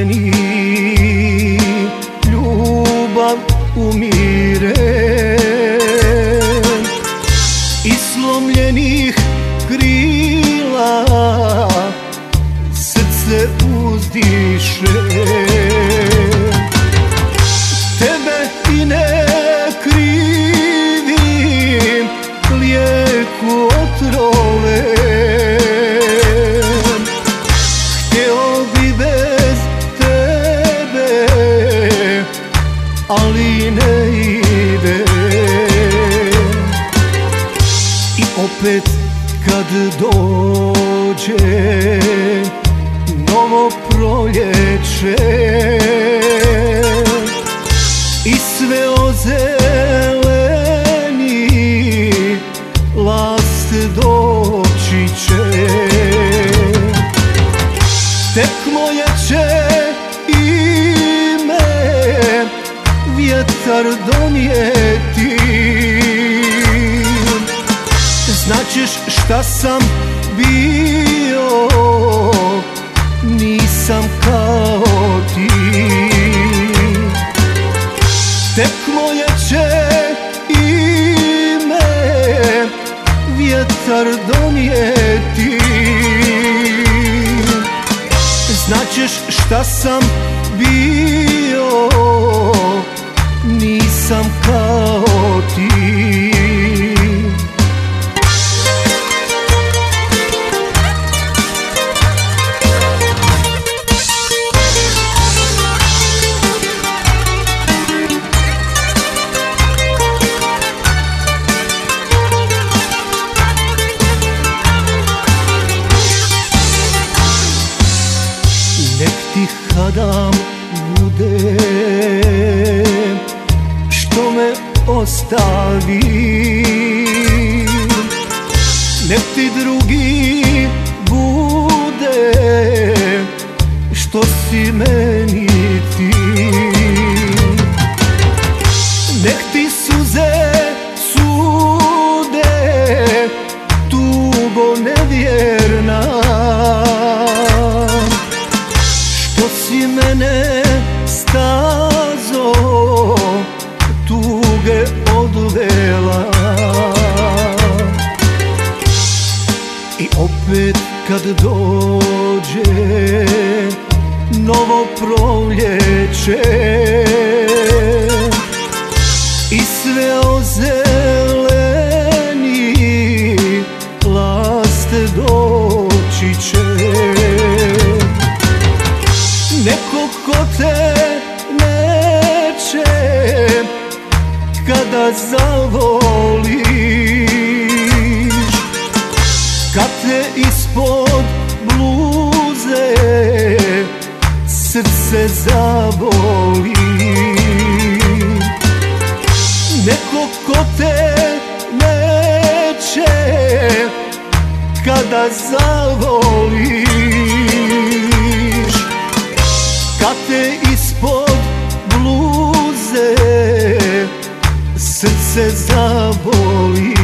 meni ljubav umire i slomljenih krila srce uzdiše. Tebe i ne krivim, lijeku otrove htjeo bi bez tebe, ali ne ide. I opet kad dođe novo proljeće i sve ozeleni, last doći će. Tek moje će ime vjetar donijeti. Znaćeš šta sam bio, nisam kao ti. Tek moje će ime vjetar donijeti. Znaćeš šta sam bio, nisam kao ti. Nek ti hadam bude što me ostavi, nek ti drugi bude što si meni ti. Nek ti suze sude, tugo nevjerna, što si mene stazo tuge odvela. I opet kad dođe novo proljeće i sve ozeleni, last doći će. Neko ko te neće kada zavoliš, kad te ispod bluze srce zaboli. Neko ko te neće kada zavoliš, kad te ispod bluze srce zaboli.